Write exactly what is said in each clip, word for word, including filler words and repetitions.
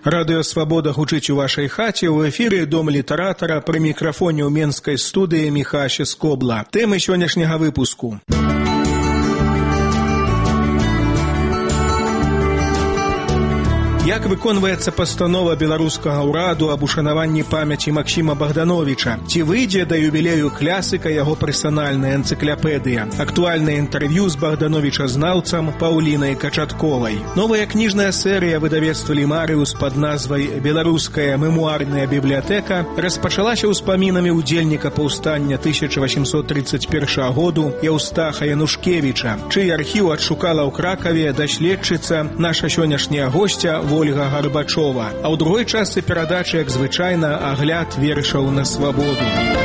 Радыё «Свабода» гучыць у вашай хаце, у эфіры «Дом літаратара», пры мікрафоне ў менскай студыі Міхася Скобла. Тэмы сённяшняга выпуску. Як выконваецца пастанова беларускага ўраду аб ушанаванні памяці Максіма Богдановича? Ці выйдзе да юбілею класіка яго персанальная энцыклапедыя? Актуальнае інтэрв'ю з Богдановича-знаўцам Паўлінай Качатковай. Новая кніжная серыя выдавецтва «Лімарыус» пад назвай «Беларуская мемуарная бібліятэка» распачалася ўспамінамі ўдзельніка паўстання тысяча васемсот тридцать першага году Яўстаха Янушкевіча, чый архіў адшукала ў Кракаве даследчыца, наша сённяшняя госця Ольга Гарбачова. А ў другой частцы перадачы, як звычайна, агляд вершаў на свабоду.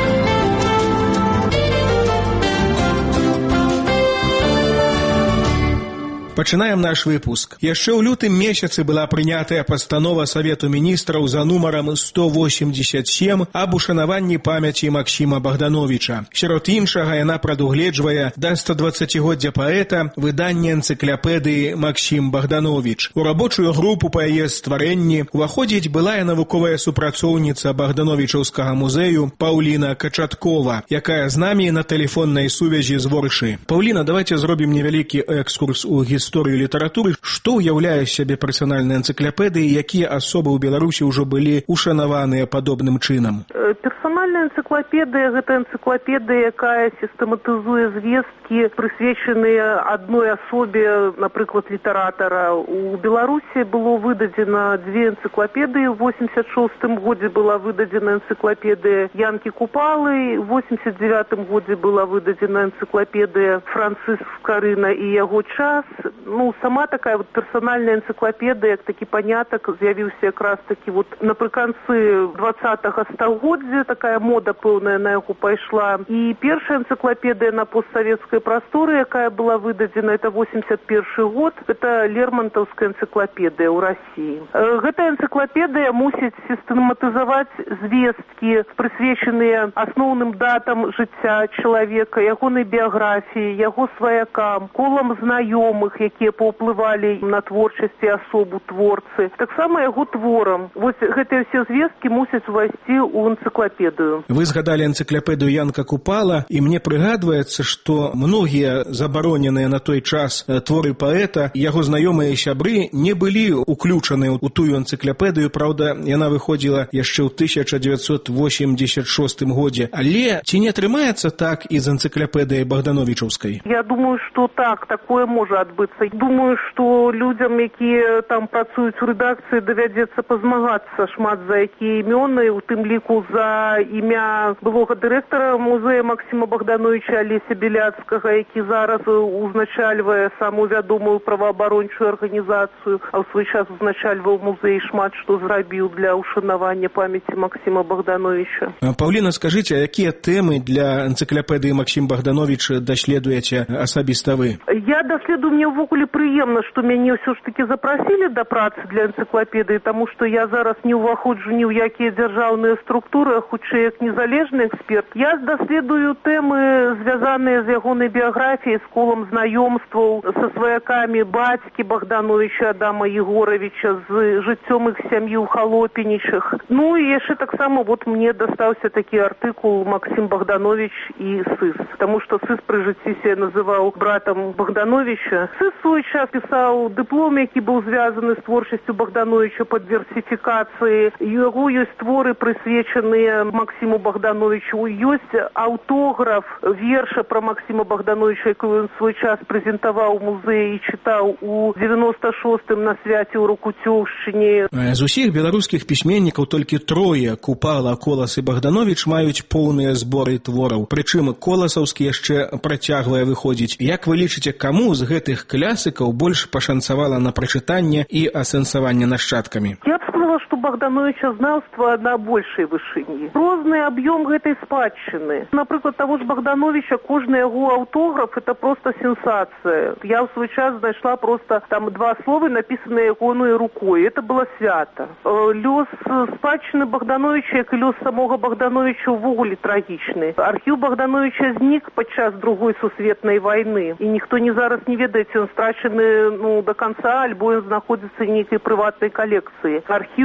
Пачынаем наш выпуск. Яшчэ ў лютым месяцы была прынятая пастанова Савету міністраў за нумарам сто восемьдесят семь аб ушанаванні памяці Максіма Богдановича. Сярод іншага яна прадугледжвае да стодваццацігоддзя паэта выданне энцыклапедыі «Максім Богданович». У рабочую групу па яе стварэнні уваходзіць былая навуковая супрацоўніца Богдановичаўскага музею Паўліна Качаткова, якая з намі на тэлефоннай сувязі з Воршы. Паўліна, давайте зробім невялікі экскурс у гісторыю гісторыі літаратуры. Што ўяўляе сябе персанальная энцыклапедыя, якія асобы ў Беларусі ўжо былі ушанаваныя падобным чынам? Персанальная энцыклапедыя – гэта энцыклапедыя, якая сістэматызуе звесткі, прысвечаныя адной асобе, напрыклад, літаратара. У Беларусі было выдадзена дзве энцыклапедыі. У восемьдесят шостым годзе была выдадзена энцыклапедыя Янкі Купалы, у восемьдесят девятым годзе была выдадзена энцыклапедыя Франциск Скарына і яго час. Ну, сама такая вот персональная энцыклапедыя, як такі панятак, з'явіўся якраз такі вот напрыканцы двадцатага стагоддзя, такая мода пэўная на яго пайшла. І першая энцыклапедыя на постсавецкай прасторы, якая была выдадзена, это восемьдесят першы год, это Лермонтаўская энцыклапедыя ў Расіі. Гэтая энцыклапедыя мусіць сістэматызаваць звесткі, прысвечаныя асноўным датам жыцця чалавека, ягонай біяграфіі, яго сваякам, колам знаёмых, якія паўплывалі на творчасць і асобу творцы, таксама яго творам. Вось гэтыя ўсе звесткі мусяць увайсці ў энцыклапедыю. Вы згадалі энцыклапедыю Янка Купала, і мне прыгадваецца, што многія забароненыя на той час творы паэта, яго знаёмыя сябры не былі уключаныя ў тую энцыклапедыю, праўда, яна выходзіла яшчэ ў тысяча дзевяцьсот восемьдесят шостым годзе. Але ці не атрымаецца так і з энцыклапедыяй Богдановичаўскай? Я думаю, што так, такое можа адбыцца. Думаю, што людзям, якія там працуюць у рэдакцыі, давядзецца пазмагацца шмат за якія імёны, у тым ліку за імя былога дырэктара музея Максіма Богдановича Алеся Беляцкага, які зараз узначальвае самую вядомую праваабарончую арганізацыю, а ў свой час узначальваў музей, шмат што зрабіў для ушанавання памяці Максіма Богдановича. Паўліна, скажыце, а якія тэмы для энцыклапедыі Максім Богданович даследуеце асабіста вы? Я даследую, мне ўвогуле прыемна, што мяне ўсё ж такі запрасілі да працы для энцыклапедыі, таму што я зараз не ўваходжу ні ў якія дзяржаўныя структуры, а хутчэй як незалежны эксперт. Я даследую тэмы, звязаныя з ягонай біяграфіяй, з колам знаёмстваў, са сваякамі бацькі Богдановича Адама Егоровича, з жыццём іх сям'і ў Халопінічах. Ну і яшчэ таксама вот мне дастаўся такі артыкул Максім Богданович і сыс, таму што сыс пры жыцці себе называў братам Богдановича. Сыс свой час пісаў дыплом, які быў звязаны з творчасцю Богдановича па дыверсіфікацыі. Яго ёсць творы, прысвечаныя Максіму Богдановичу. Ёсць аўтограф верша пра Максіма Богдановича, які ён свой час прэзентаваў у музеі і чытаў у девяносто шостым на свяце ў Рокуцёўшчыне. З усіх беларускіх пісьменнікаў толькі трое, Купала, Колас і Богданович, маюць поўныя зборы твораў. Прычым коласаўскі яшчэ працягвае выходзіць. Як вы лічыце, каму з гэтых класікаў больш пашанцавала на прачытанне і асэнсаванне нашчадкамі? Я б сказала, што Богдановича знаўства на большай вышыні. Розны аб'ём гэтай спадчыны. Напрыклад, таго ж Богдановича, кожны яго аўтограф – это просто сенсацыя. Я ў свой час знайшла просто там два словы, напісаныя ягонай рукой. Это было свята. Лёс спадчыны Богдановича, як і лёс самога Богдановича, ўвогуле трагічны. Архіў Богдановича знік падчас другой сусветнай вайны. І ніхто не зараз не ведае, ці ён страчаны ну, до конца, альбо ён знаходзіцца ў нейкай прыватнай калекцыі. Архіў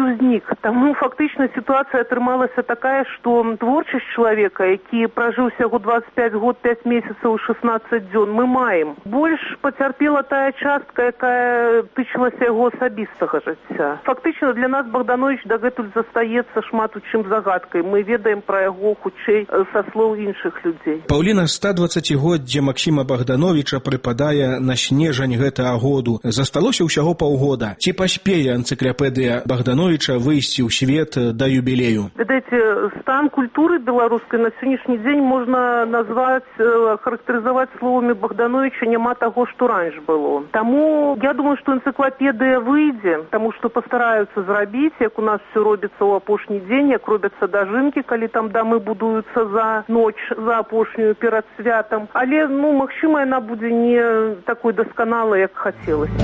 саюзнік. Таму фактычна сітуацыя атрымалася такая, што творчасць чалавека, які пражыў усяго двадцать пять год, пять месяцаў, шестнадцать дзён, мы маем. Больш пацярпела тая частка, якая тычылася яго асабістага жыцця. Фактычна для нас Богданович дагэтуль застаецца шмат у чым загадкай. Мы ведаем пра яго хутчэй са слоў іншых людзей. Паўліна, ста дваццацігоддзе Максіма Богдановича прыпадае на снежань гэтага году. Засталося ўсяго паўгода. Ці паспее энцыклапедыя Богдановича выйсці ў свет да юбілею? Ведаеце, стан культуры беларускай на сённяшні дзень можна назваць, характарызаваць словамі Богдановича няма таго, што раньш было. Таму я думаю, што энцыклапедыя выйдзе, таму што пастараюцца зрабіць, як у нас все робіцца ў апошні дзень, як робяцца дажынкі, калі там дамы будуюцца за ноч, за апошнюю перад святам. Але, ну, магчыма, яна будзе не такой дасканалай, як хацелася.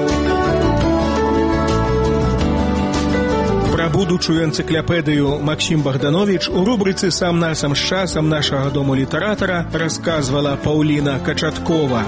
Пра будучую энцыклапедыю Максім Богданович у рубрыцы «Сам-насам з часам» нашага дому літаратара расказвала Паўліна Качаткова.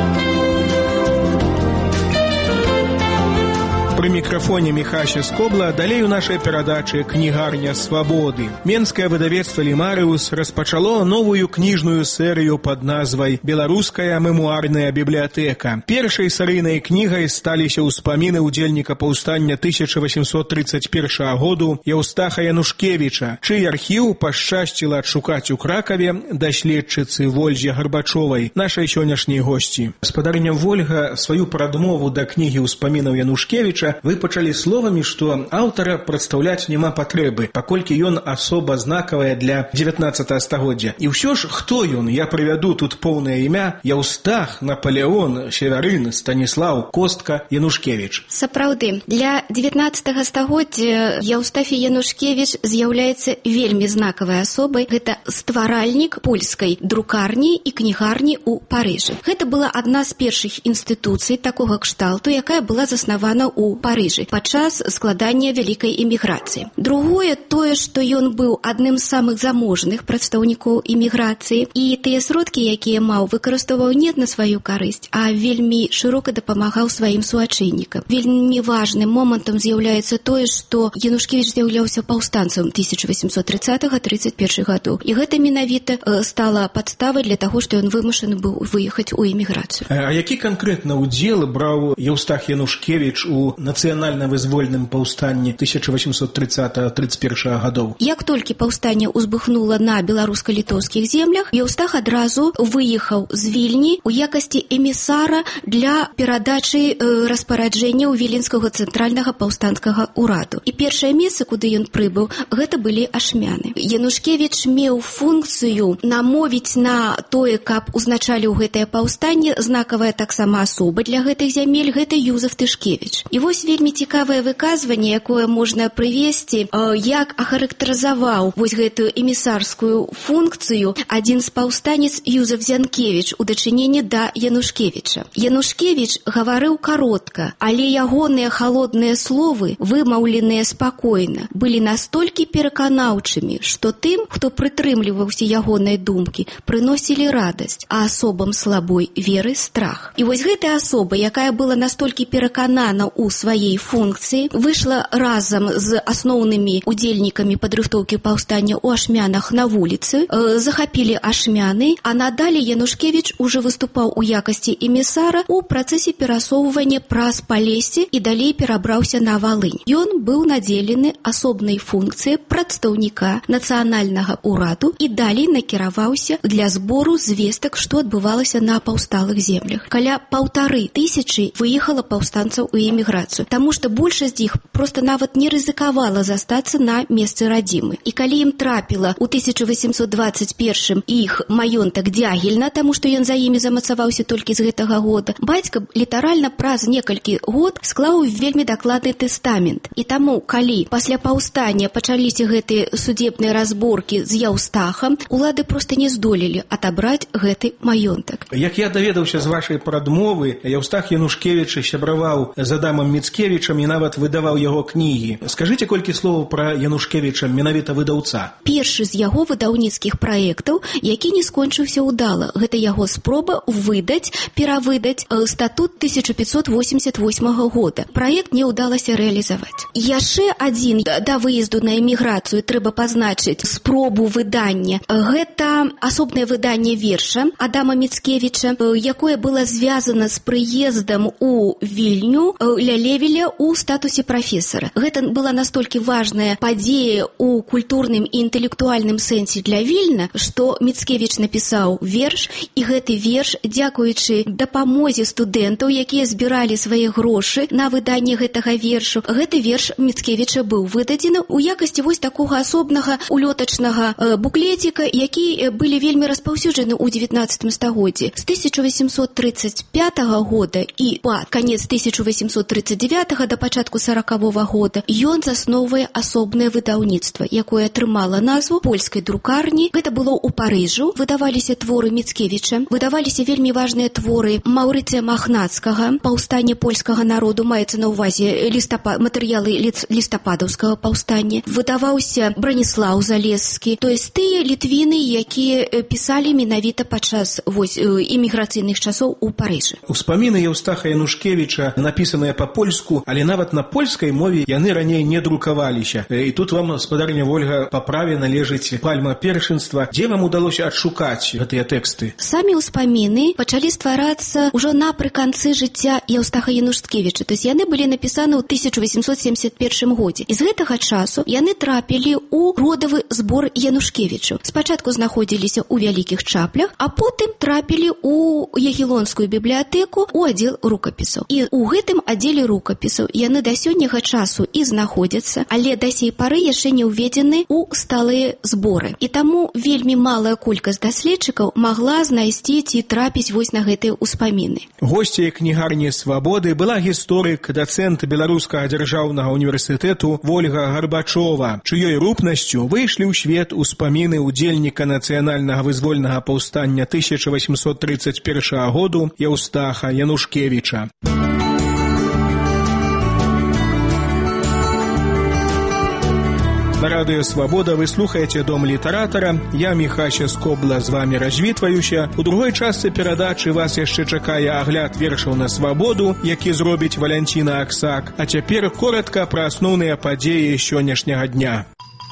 Пры мікрафоне Міхася Скобла, далей у нашай перадачы «Кнігарня свабоды». Менскае выдавецтва «Лімарыус» распачало новую кніжную серыю пад назвай «Беларуская мемуарная бібліятэка». Першай серыйнай кнігай сталіся ўспаміны ўдзельніка паўстання тысяча восемьсот тридцать первого году Яўстаха Янушкевіча, чый архіў пашчасціла адшукаць у Кракаве даследчыцы Вользе Гарбачовай, нашай сённяшняй госці. Гаспадарыня Вольга сваю прадмову да кнігі ўспамінаў Янушкевіча вы пачалі словамі, што аўтара прадстаўляць няма патрэбы, паколькі ён асоба знакавая для дзевятнаццатага стагоддзя. І ўсё ж, хто ён? Я прывяду тут поўнае імя: Яўстах, Наполеон, Северын, Станіслаў, Костка, Янушкевіч. Сапраўды, для дзевятнаццатага стагоддзя Яўстафій Янушкевіч з'яўляецца вельмі знакавай асобай. Гэта стваральнік польскай друкарні і кнігарні ў Парыжы. Гэта была адна з першых інстытуцый такога кшталту, якая была заснавана ў Парыжы падчас складання вялікай эміграцыі. Другое тое, што ён быў адным з самых заможных прадстаўнікоў эміграцыі, і тыя сродкі, якія маў, выкарыстоўваў не на сваю карысць, а вельмі шырока дапамагаў сваім суайчыннікам. Вельмі важным момантам з'яўляецца тое, што Янушкевіч з'яўляўся паўстанцам тысяча восемьсот тридцатого тридцать первого гадоў. І гэта менавіта стала падставай для таго, што ён вымушаны быў выехаць у эміграцыю. А які канкрэтна ўдзел браў Яўстах Янушкевіч у нацыянальна-вызвольным паўстанні тысяча восемьсот тридцатого тридцать первого гадоў? Як толькі паўстанне ўзбухнула на беларуска-літоўскіх землях, Яўстах адразу выехаў з Вільні ў якасці эмісара для перадачы э, распараджэнняў віленскага цэнтральнага паўстанцкага ўраду. І першае месца, куды ён прыбыў, гэта былі ашмяны. Янушкевіч меў функцыю намовіць на тое, каб узначаліў гэтае паўстанне знакавая таксама асоба для гэтых зямель, гэта Юзеф Тышкевіч. І вось вельмі цікавае выказванне, якое можна прывесці, як ахарактарызаваў вось гэтую эмісарскую функцыю адзін з паўстанец Юзеф Зянкевіч у дачыненні да Янушкевіча. Янушкевіч гаварыў каротка, але ягоныя халодныя словы, вымаўленыя спакойна, былі настолькі пераканаўчымі, што тым, хто прытрымліваўся ягонай думкі, прыносілі радасць, а асобам слабой веры страх. І вось гэтая асоба, якая была настолькі пераканана у сваей функцыі, выйшла разам з асноўнымі удзельнікамі падрыхтоўкі паўстання ў ашмянах на вуліцы, э, захапілі ашмяны, а надалей Янушкевіч уже выступаў у якасці эмісара ў працэсе перасоўвання праз Палессе і далей перабраўся на Валынь. Ён быў надзелены асобнай функцыяй прадстаўніка нацыянальнага ўраду і далей накіраваўся для збору звестак, што адбывалася на паўсталых землях. Каля паўтары тысячы выехала паўстанцаў у эміграцыю, таму што большасць іх проста нават не рызыкавала застацца на месцы радзімы. І калі ім трапіла ў тысяча восемьсот двадцать первым іх маёнтак Дзягельна, таму што ён за імі замацаваўся толькі з гэтага года, бацька літаральна праз некалькі год склаў вельмі дакладны тэстамент. І таму, калі пасля паўстання пачаліся гэтыя судебныя разборкі з Яўстахам, улады проста не здолелі атабраць гэты маёнтак. Як я даведаўся з вашай прадмовы, Яўстах Янушкевіч сябраваў з Адамам Міцкевічам і нават выдаваў яго кнігі. Скажыце колькі словаў пра Янушкевіча, менавіта выдаўца. Першы з яго выдаўніцкіх праектаў, які не скончыўся ўдала, гэта яго спроба выдаць, перавыдаць статут тысяча пятьсот восемьдесят восьмого года. Праект не ўдалася рэалізаваць. Яшчэ адзін да выезду на эміграцыю трэба пазначыць спробу выдання. Гэта асобнае выданне верша Адама Міцкевіча, якое было звязана з прыездам у Вільню Лялевеля у статусе прафесара. Гэта была настолькі важная падзея у культурным і інтэлектуальным сэнсе для Вільна, што Міцкевіч напісаў верш, і гэты верш, дзякуючы дапамозе студэнтаў, якія збіралі свае грошы на выданне гэтага вершу, гэты верш Міцкевіча быў выдадзены у якасці вось такога асобнага улётачнага буклетіка, які былі вельмі распаўсюджаны ў дзевятнаццатым стагоддзі. З тысяча восемьсот тридцать пятого года і па канец тысяча восемьсот тридцать девятого да пачатку сорокавого года ён засноўвае асобнае выдаўніцтва, якое атрымала назву польскай друкарні. Гэта было ў Парыжу. Выдаваліся творы Міцкевіча, выдаваліся вельмі важныя творы Маўрыцыя Махнацкага, паўстання польскага народу, маецца на ўвазе лістапад, матэрыялы лістападаўскага паўстання. Выдаваўся Браніслаў Залескі, то есть тыя літвіны, якія пісалі менавіта падчас вось эміграцыйных часоў у Парыжы. Успаміны Еўстаха Янушкевіча напісаныя па-польску, але нават на польскай мове яны раней не друкаваліся. І тут вам, гаспадарня Вольга, па праве належыць пальма першынства. Дзе вам удалося адшукаць гэтыя тэксты? Самі ўспаміны пачалі стварацца ўжо напрыканцы жыцця Еўстаха Янушкевіча. То есть яны былі напісаны ў тысяча восемьсот семьдесят первом годзе. І з гэтага часу яны трапілі ў родавы збор Янушкевічу. Спачатку знаходзіліся ў вялікіх чаплях, а потым трапілі ў Ягелонскую бібліятэку у аддзел рукапісаў. І ў гэтым аддзеле рукапісаў яны да сённяга часу і знаходзяцца, але да сей пары яшчэ не ўведзены ў сталыя зборы. І таму вельмі малая колькасць даследчыкаў магла знайсці ці трапіць вось на гэтыя ўспаміны. Госцяй кнігарні «Свабоды» была гісторык, дацэнт Беларускага дзяржаўнага універсітэту Вольга Гарбачова, чыёй рупнасцю выйшлі ў свет успаміны удзельніка нацыянальнага вызвольнага паўстання тысяча восемьсот тридцать первого году Еўстаха Янушкевіча. На радыё «Свабода» вы слухаеце «Дом літаратара». Я, Міхася Скобла, з вами развітваюся. У другой частцы перадачы вас яшчэ чакае агляд вершаў на свабоду, які зробіць Валянціна Аксак. А цяпер коратка пра асноўныя падзеі сённяшняга дня.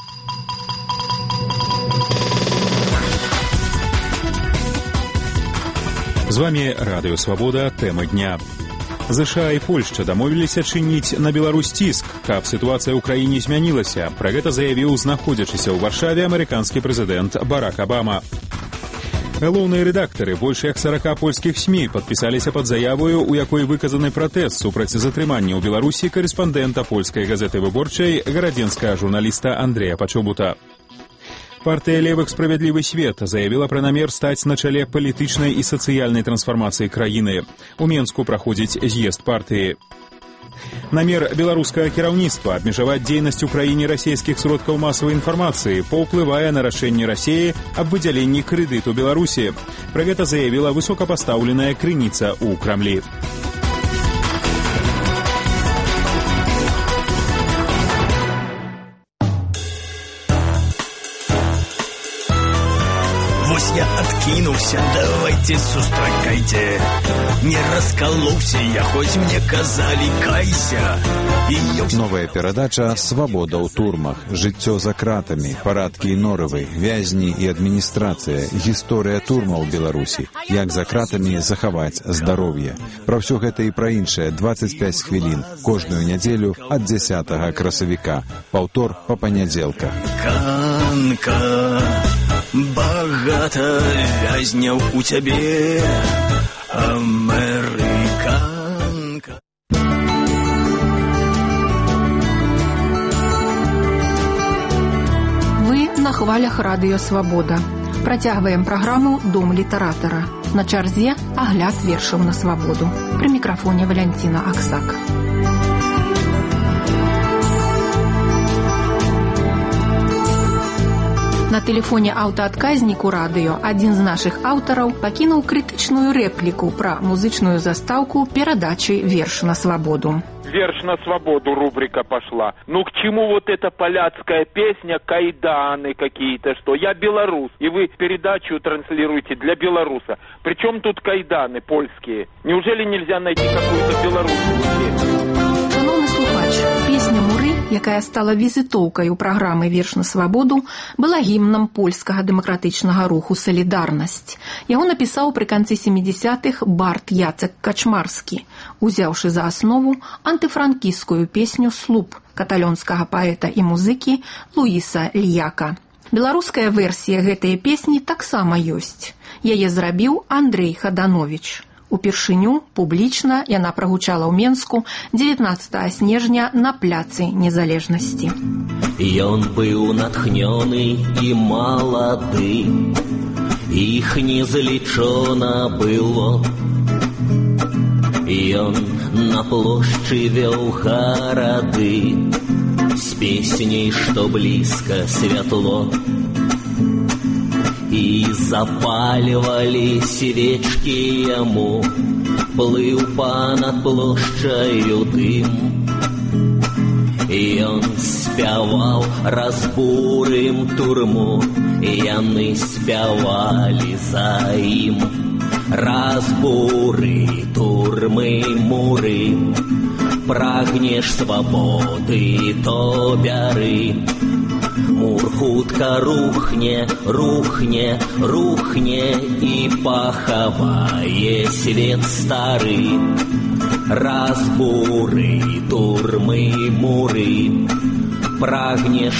З вами радыё «Свабода», тэма дня. ЗША і Польшча дамовіліся чыніць на Беларусь ціск, каб сітуацыя ў краіне змянілася. Пра гэта заявіў знаходзячыся ў Варшаве амерыканскі прэзідэнт Барак Абама. Галоўныя рэдактары больш як сорока польскіх СМІ падпісаліся пад заявою, у якой выказаны пратэст супраць затрымання ў Беларусі карэспандэнта польскай газеты «Выборчай» гарадзенскага журналіста Андрэя Пачобута. Партия «Левых справедливый свет» заявила про намер стать на чале палітычнай і сацыяльнай трансфармацыі краіны. У Менску праходзіць з'езд партыі. Намер беларускага кіраўніцтва абмежаваць дзейнасць у краіне расійскіх сродкаў масавай інфармацыі паўплывае на рашэнне Расіі аб выдзяленні крэдыту Беларусі. Пра гэта заявіла высокапастаўленая крыніца ў Крамлі. Я откинулся, давайте сустракайте. Не раскололся я, хоть мне казали кайся. І... Новая перадача «Свабода ў турмах». Жыццё за кратамі, парадкі і норавы, вязні і адміністрацыя, гісторыя турмаў Беларусі. Як за кратамі захаваць здароўе. Пра ўсё гэта і пра іншае двадцать пять хвілін кожную нядзелю ад дзесятага красавіка. Паўтор па панядзелках. Канка. Багата вязняў у цябе, амерыканка. Вы на хвалях радыё «Свабода». Працягваем праграму «Дом літаратара». На чарзе агляд вершаў на свабоду. Пры мікрафоне Валянціна Аксак. На тэлефоне аўтаадказніку радыё адзін з нашых аўтараў пакінуў крытычную рэпліку пра музычную застаўку перадачы «Верш на свабоду». «Верш на свободу» рубрика пошла. Ну к чему вот эта поляцкая песня, кайданы какие-то, что я белорус, и вы передачу транслируете для белоруса. Причем тут кайданы польские? Неужели нельзя найти какую-то белорусскую песню? Шановны слухач, песня «Муры», якая стала візітоўкай у праграмы «Верш на свабоду», была гімнам польскага дэмакратычнага руху «Салідарнасць». Яго напісаў пры канцы сямідзесятых бард Яцек Качмарскі, узяўшы за аснову антыфранкісцкую песню «Слуп» каталонскага паэта і музыкі Луіса Льяка. Беларуская версія гэтай песні таксама ёсць. Яе зрабіў Андрэй Хадановіч. Упершыню публічна яна прагучала ў Менску дзевятнаццатага снежня на пляцы Незалежнасці. Ён быў натхнёны і малады, іх незлічона было. Ён на плошчы вёў гарады з песняй, што блізка святло. І запальвалі свечкі яму, плыў панад плошчаю дым. Ён спяваў разбурым турму, яны спявалі за ім. Разбуры, турмы, муры, прагнеш свабоды, то бяры. Мур хутка рухне, рухне, рухне і пахавае свет стары. Разбуры, турмы, муры, прагнеш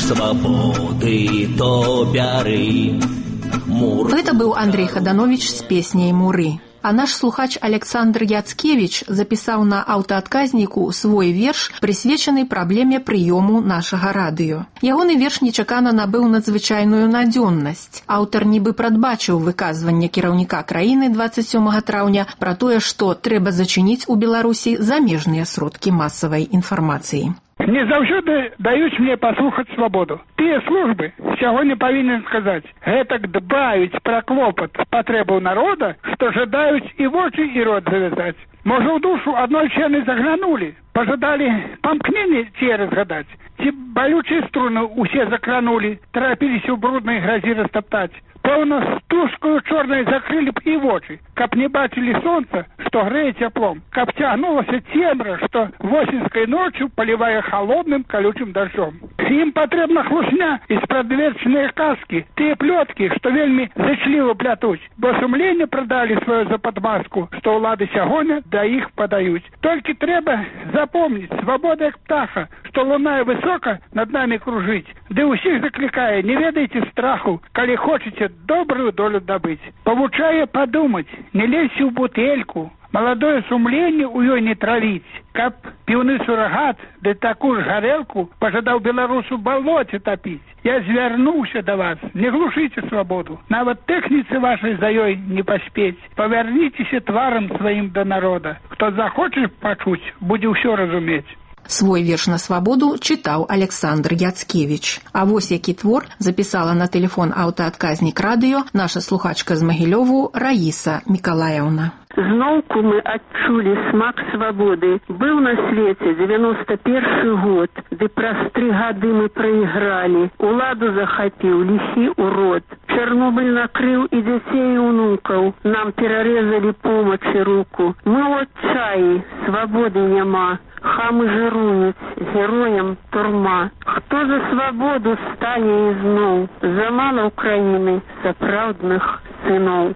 свабоды, то бяры. Мур... Гэта быў Андрэй Хадановіч з песняй «Муры». А наш слухач Александр Яцкевіч запісаў на аўтаадказніку свой верш, прысвечаны праблеме прыёму нашага радыё. Ягоны верш нечакана набыў надзвычайную надзённасць. Аўтар нібы прадбачыў выказванне кіраўніка краіны дваццаць сёмага траўня пра тое, што трэба зачыніць у Беларусі замежныя сродкі масавай інфармацыі. Не заўсёды даюць мне паслухаць свабоду. Тыя службы сягоння павінен сказаць, гэтак дбаюць пра клопат патрэбаў народа, што жадаюць і вочы, і рот завязаць. Можа, ў душу аднойчы яны заглянулі, пажадалі памкненне ці разгадаць, ці балючыя струны ўсе закранулі, трапіліся ў бруднай гразі растаптаць. Пэўна, стужкаю чорнай закрылі б і вочы, каб не бачылі сонца, што грэе цяплом, каб цягнулася цемра, што восеньскай ноччу палівае халодным калючым дажджом. Ім патрэбна хлусня і спрадвечныя казкі, тыя плёткі, што вельмі зычліва плятуць, бо сумленне прадалі сваю за падмазку, што ўлады сягоння да іх падаюць. Толькі трэба запомніць, свабода як птаха, што лунае высока над намі кружыць, ды ўсіх заклікае, не ведайце страху, калі хочаце добрую долю добыть. Повучая подумать, не лезьте в бутельку, молодое сумление у ее не травить. Каб пивный суррогат, да такую ж горелку, пожадал белорусу в болоте топить. Я звернулся до вас, не глушите свободу. Нават техницы вашей за ёй не поспеть. Повернитесь тваром своим до народа. Кто захочет почуть, будет все разуметь. Свой верш на свабоду чытаў Александр Яцкевіч. А вось які твор запісала на тэлефон аўтаадказнік радыё наша слухачка з Магілёву Раіса Мікалаеўна. Зноўку мы адчулі смак свабоды. Быў на свеце дзевяносто першы год, ды праз тры гады мы прайгралі. Уладу захапіў ліхі урод. Чарнобыль накрыў і дзяцей і унукаў. Нам перарэзалі помачы руку. Мы ў адчаі, свабоды няма. Хамы жыруюць, героям турма. Хто за свабоду стане ізноў? Замала ўкраіны сапраўдных сыноў.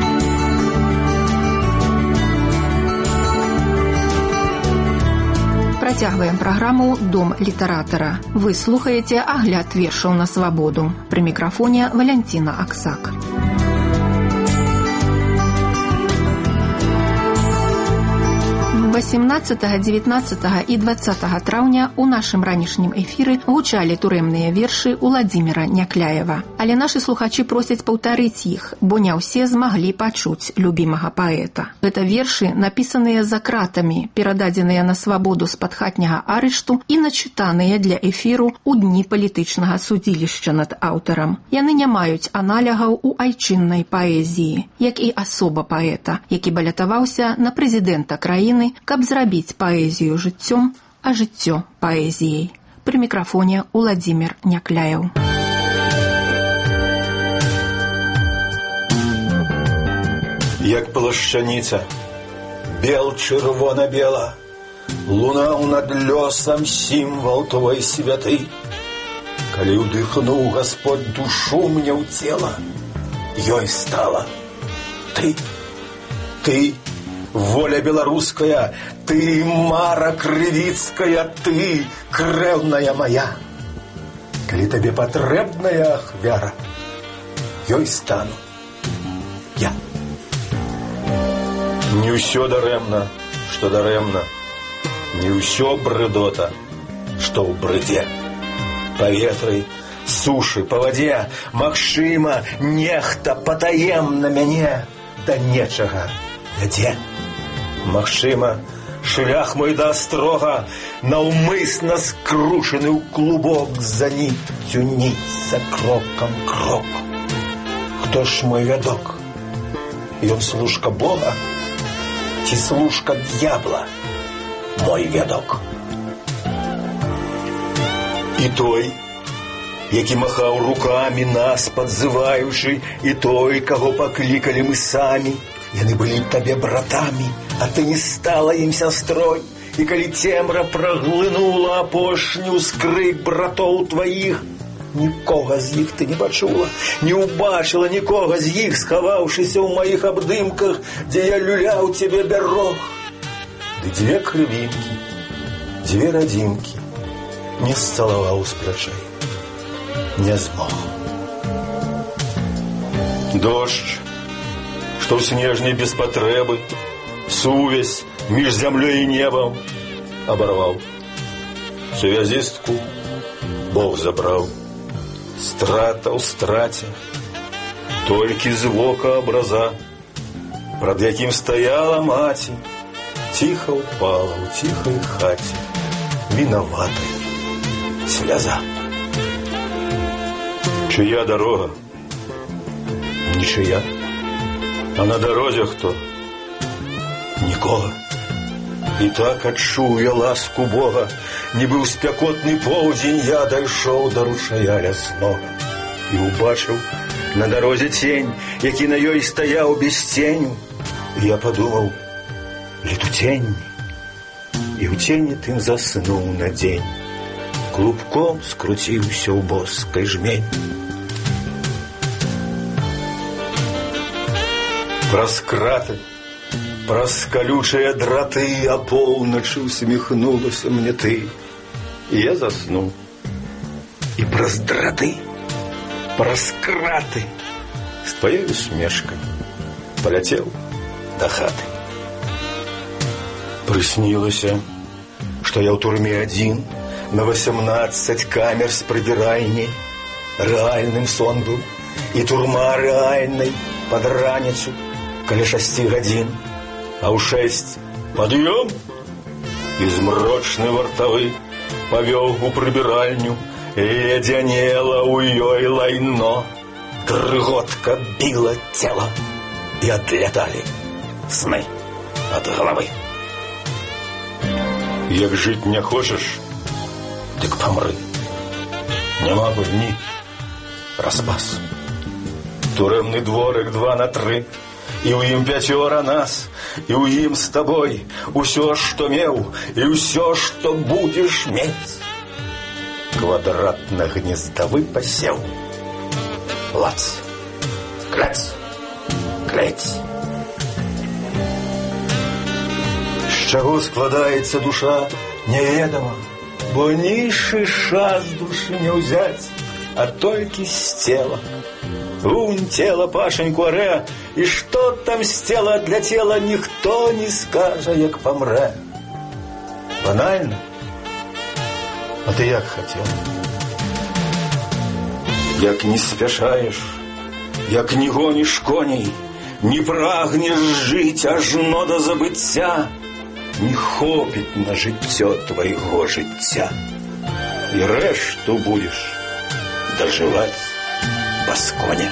Працягваем праграму «Дом літаратара». Вы слухаеце агляд вершаў на свабоду. Пры мікрафоне Валянціна Аксак. восемнадцатага, дзевятнаццатага і дваццатага траўня ў нашым ранішнім эфіры гучалі турэмныя вершы Уладзіміра Някляева. Але нашы слухачы просяць паўтарыць іх, бо не ўсе змаглі пачуць любімага паэта. Гэта вершы, напісаныя за кратамі, перададзеныя на свабоду з-пад хатняга арышту і начытаныя для эфіру ў дні палітычнага судзілішча над аўтарам. Яны не маюць аналягаў у айчыннай паэзіі, як і асоба паэта, які балятаваўся на прэзідэнта краіны, каб зрабіць паэзію жыццём, а жыццё паэзіяй. Пры мікрафоне Уладзімір Някляеў. Як плашчаніца, бел чырвона-бела, лунаў над лёсам сімвал твой святы. Калі ўдыхнуў Гасподь душу мне ў цела, ёй стала ты, ты, воля беларуская, ты, мара крывіцкая, ты, крэўная моя. Калі табе патрэбная ахвяра, ёй стану я. Не ўсё дарэмна, што дарэмна, не ўсё брыдота, што ў брыдзе. Паветры, сушы, па вадзе, магчыма, нехта патаемна мяне да нечага вядзе. Магчыма, шлях мой да астрога наўмысна скручаны ў клубок за ніццю ніць за крокам крок. Хто ж мой вядок? Ён служка Бога ці служка д'ябла, мой вядок? І той, які махаў рукамі нас падзываючы, і той, каго паклікалі мы самі, яны былі табе братамі, а ты не стала ім сястрой. І калі цемра праглынула апошні ўскрык братоў тваіх, нікога з іх ты не пачула, не ўбачыла нікога з іх, схаваўшыся ў маіх абдымках, дзе я люляў цябе бярог. Ды дзве крывінкі, дзве радзінкі не сцалаваў з плячэй, не змог. Дождж, што ў снежні без патрэбы сувязь між зямлёй і небам абарваў. Сувязістку Бог забраў. Страта ў страце, толькі з вока абраза, прад якім стаяла маці, ціха ўпала ў ціхай хаце вінаватай сляза. Чыя дарога? Нічыя. А на дарозе хто? Нікога. І так адчуў я ласку Бога, нібы ў спякотны поўдзень я дайшоў да ручая ляснога і ўбачыў на дарозе цень, які на ёй стаяў без ценю. І я падумаў, летуценні, і ў цені тым заснуў на дзень, клубком скруціўся ў боскай жмень. Праз краты, праз калючыя драты апоўначы усміхнулася мне ты, і я заснуў. І праз драты, праз краты з тваёй усмешкай паляцеў да хаты. Прыснілася, што я ў турме адзін на васямнаццаць камер з прыбіральні. Рэальным сон быў, і турма рэальнай пад раніцу каля шасці гадзін. А ў шэсць пад'ём, і змрочны вартавы павёў у прыбіральню, ледзянела ў ёй лайно, крыготка біла цела, і адляталі сны ад галавы. Як жыць не хочаш, дык памры. Няма гульні, распас. Турэмны дворык два на тры, і ў ім пяцёра нас, і ў ім з табой усё, што меў, і ўсё, што будзеш мець. Квадратна-гнездавы пасеў. Лац, кляц, клець. З чаго складаецца душа, неведама, бо нішы ша з душы не ўзяць, а толькі з цела. Вунь цела пашеньку арэ, і што там з цела для цела ніхто не скажа, як памрэ. Банальна? А ты як хацеў? Як не спяшаеш, як не гоніш коней, не прагнеш жыць ажно да забыцця, не хопіць на жыццё твайго жыцця, і рэшту будзеш дажываць без коня.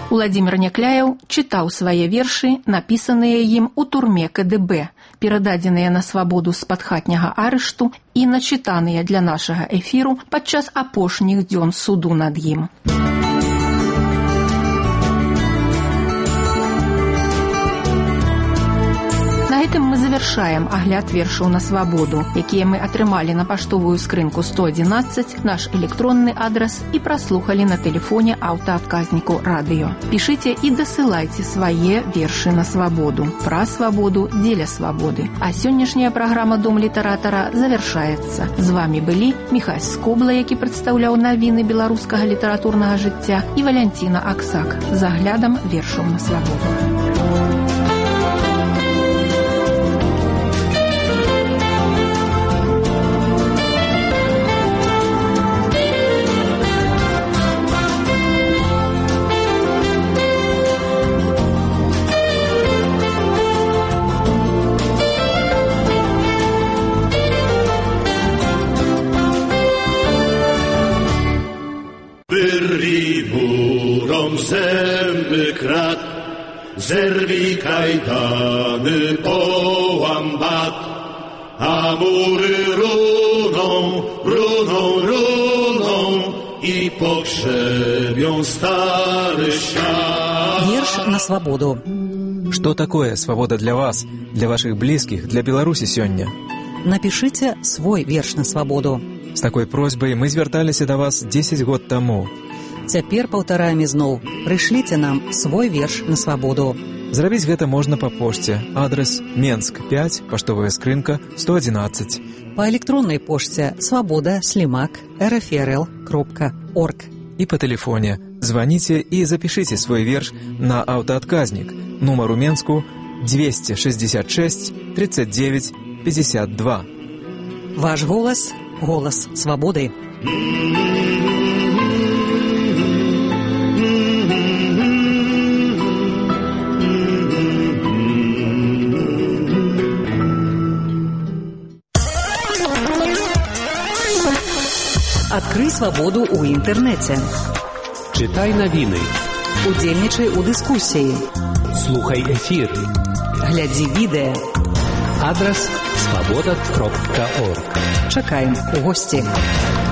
Уладзімір Някляеў чытаў свае вершы, напісаныя ім у турме ка дэ бэ, перададзеныя на свабоду з-пад хатняга арышту і начытаныя для нашага эфіру падчас апошніх дзён суду над ім. На гэтым мы завяршаем агляд вершаў на свабоду, якія мы атрымалі на паштовую скрынку сто адзінаццаць, наш электронны адрас і праслухалі на тэлефоне аўтаадказніку радыё. Пішыце і дасылайце свае вершы на свабоду. Пра свабоду, дзеля свабоды. А сённяшняя праграма «Дом літаратара» завяршаецца. З вамі былі Міхась Скобла, які прадстаўляў навіны беларускага літаратурнага жыцця, і Валянціна Аксак з аглядам вершаў на свабоду. Zęby krat, zerwij kajdany, połam bat, a mury runą, runą, runą i pogrzebią stary świat. Верш на свободу. Что такое свобода для вас, для ваших близких, для Беларуси сёння? Напишите свой верш на свободу. С такой просьбой мы звярталіся да вас дзесяць год таму. Цяпер паўтараем ізноў. Прышліце нам свой верш на свабоду. Зрабіць гэта можна па пошце. Адрас Менск пяць, паштовая скрынка сто адзінаццаць. Па электроннай пошце свабода слімак эр эф эр эл кропка орг. І па тэлефоне. Званіце і запішыце свой верш на аўтаадказнік. Нумар у Менску двести шестьдесят шесть тридцать девять пятьдесят два. Ваш голас – голас свабоды. Адкрый свабоду ў інтэрнэце. Чытай навіны. Удзельнічай у дыскусіі. Слухай эфір. Глядзі відэа. Адрас свабода кропка орг. Чакаем у госці.